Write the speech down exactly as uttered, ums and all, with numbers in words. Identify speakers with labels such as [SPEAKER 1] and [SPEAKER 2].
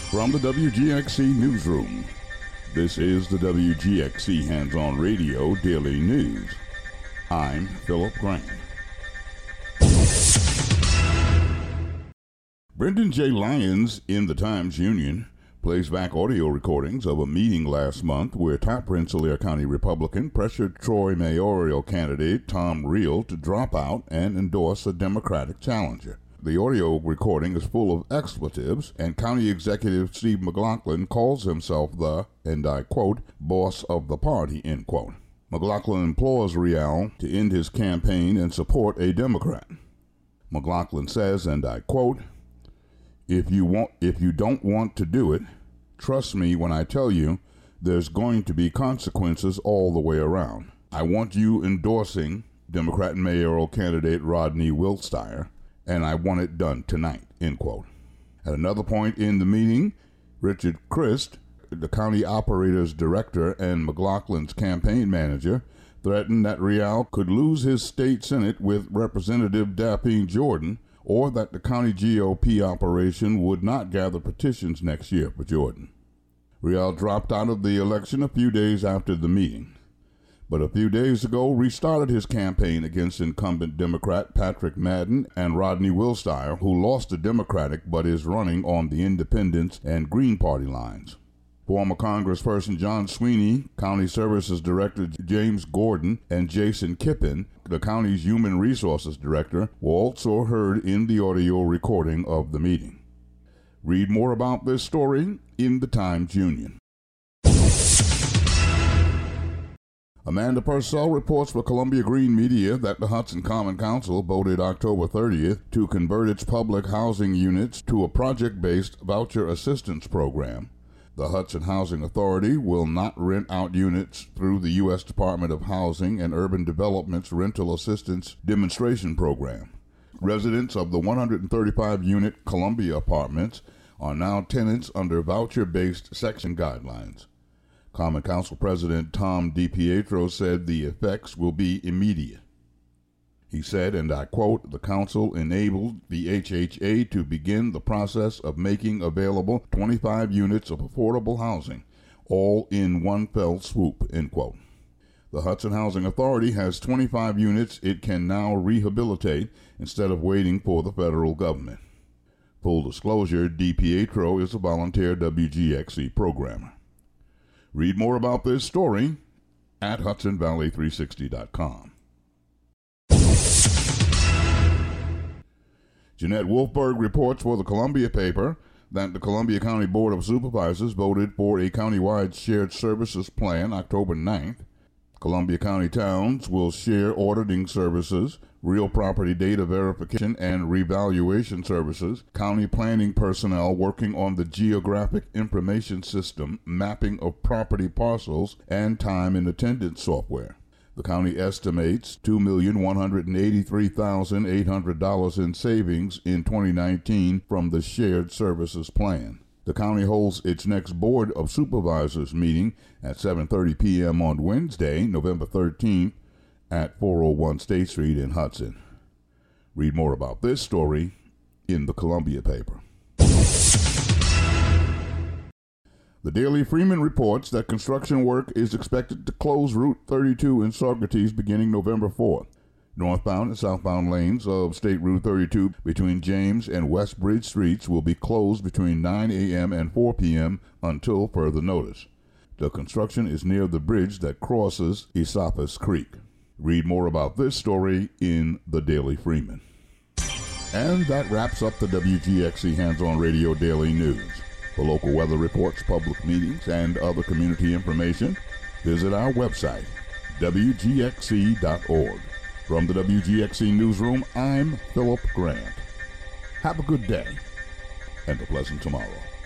[SPEAKER 1] From the W G X C Newsroom, this is the W G X C Hands-On Radio Daily News. I'm Philip Grant. Brendan J. Lyons in the Times-Union plays back audio recordings of a meeting last month where top Rensselaer County Republican pressured Troy mayoral candidate Tom Reel to drop out and endorse a Democratic challenger. The audio recording is full of expletives, and County Executive Steve McLaughlin calls himself the, and I quote, boss of the party, end quote. McLaughlin implores Reel to end his campaign and support a Democrat. McLaughlin says, and I quote, If you want, if you don't want to do it, trust me when I tell you there's going to be consequences all the way around. I want you endorsing Democrat mayoral candidate Rodney Wiltshire, and I want it done tonight, end quote. At another point in the meeting, Richard Christ, the county operations director and McLaughlin's campaign manager, threatened that Reel could lose his state senate with Representative Daphne Jordan, or that the county G O P operation would not gather petitions next year for Jordan. Reel dropped out of the election a few days after the meeting, but a few days ago restarted his campaign against incumbent Democrat Patrick Madden and Rodney Wiltshire, who lost the Democratic but is running on the Independence and Green Party lines. Former Congressperson John Sweeney, County Services Director James Gordon, and Jason Kippen, the county's Human Resources Director, were also heard in the audio recording of the meeting. Read more about this story in the Times-Union. Amanda Purcell reports for Columbia Green Media that the Hudson Common Council voted October thirtieth to convert its public housing units to a project-based voucher assistance program. The Hudson Housing Authority will not rent out units through the U S Department of Housing and Urban Development's Rental Assistance Demonstration Program. Residents of the one hundred thirty-five unit Columbia Apartments are now tenants under voucher-based section guidelines. Common Council President Tom DiPietro said the effects will be immediate. He said, and I quote, the council enabled the H H A to begin the process of making available twenty-five units of affordable housing, all in one fell swoop, end quote. The Hudson Housing Authority has twenty-five units it can now rehabilitate instead of waiting for the federal government. Full disclosure, DiPietro is a volunteer W G X C programmer. Read more about this story at Hudson Valley three sixty dot com. Jeanette Wolfberg reports for the Columbia paper that the Columbia County Board of Supervisors voted for a countywide shared services plan October ninth. Columbia County towns will share auditing services, real property data verification and revaluation services, county planning personnel working on the geographic information system, mapping of property parcels, and time and attendance software. The county estimates two million one hundred eighty-three thousand eight hundred dollars in savings in twenty nineteen from the Shared Services Plan. The county holds its next Board of Supervisors meeting at seven thirty p.m. on Wednesday, November thirteenth, at four oh one State Street in Hudson. Read more about this story in the Columbia paper. The Daily Freeman reports that construction work is expected to close Route thirty-two in Saugerties beginning November fourth. Northbound and southbound lanes of State Route thirty-two between James and West Bridge Streets will be closed between nine a.m. and four p.m. until further notice. The construction is near the bridge that crosses Esopus Creek. Read more about this story in the Daily Freeman. And that wraps up the W G X C Hands-On Radio Daily News. For local weather reports, public meetings, and other community information, visit our website, W G X C dot org. From the W G X C Newsroom, I'm Philip Grant. Have a good day and a pleasant tomorrow.